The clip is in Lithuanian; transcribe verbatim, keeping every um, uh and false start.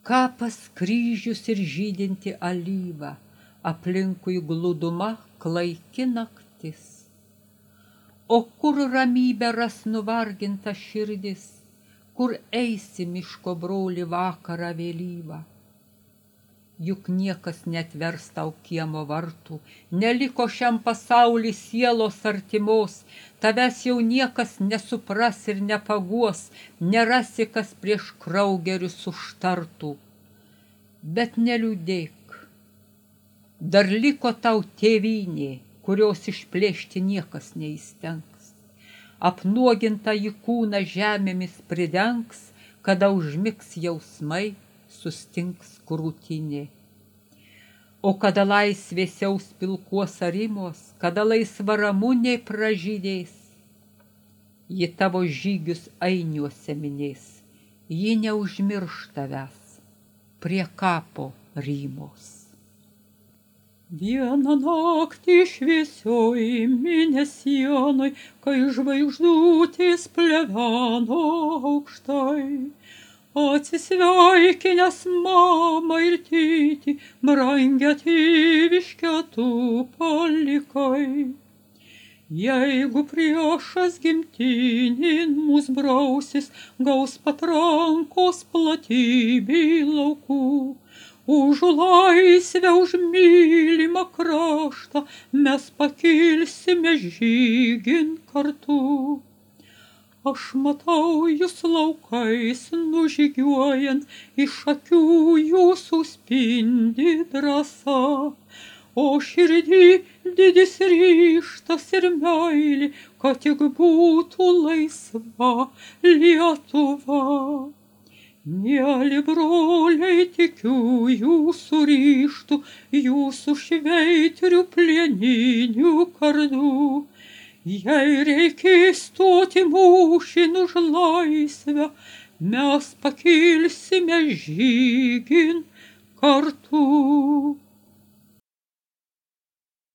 Kapas, kryžius ir žydinti alyva, aplinkui glūduma klaiki naktis. O kur ramybė ras nuvarginta širdis, kur eisi miško broli vakarą vėlyvą. Juk niekas netvers tau kiemo vartų, neliko šiam pasaulį sielos artimos, tavęs jau niekas nesupras ir nepaguos, nerasi, kas prieš kraugerius užtartų. Bet neliūdėk, dar liko tau tėvynė, kurios išplėšti niekas neįstengs. Apnuogintą į kūną žemėmis pridengs, kada užmigs jausmai, sustings krūtinė. O kada laisvė siaus pilkuos arimos, kada laisva ramunė pražydės, ji tavo žygius ainiuose minės, ji neužmirš tavęs prie kapo rymos. Vieną naktį šviesioj mėnesienoj, kai žvaigždutės pleveno aukštai, atsisveikinęs mamą ir tėtį, brangią tėviškę tu palikai. Jeigu priešas gimtinėn mus brausis, gaus patrankos platybė laukų, už laisvę, už mylimą kraštą mes pakilsime žygin kartu. Aš matau jūs laukais nužygiuojant, iš akių jūsų spindi drąsa, o širdį didis ryžtas ir meilė, kad tik būtų laisva Lietuva. Mieli broliai, tikiu jūsų ryžtų, jūsų šveitrių plieninių kardų. Jei reikės stoti mūšin už laisvę, mes pakilsime žygin kartu.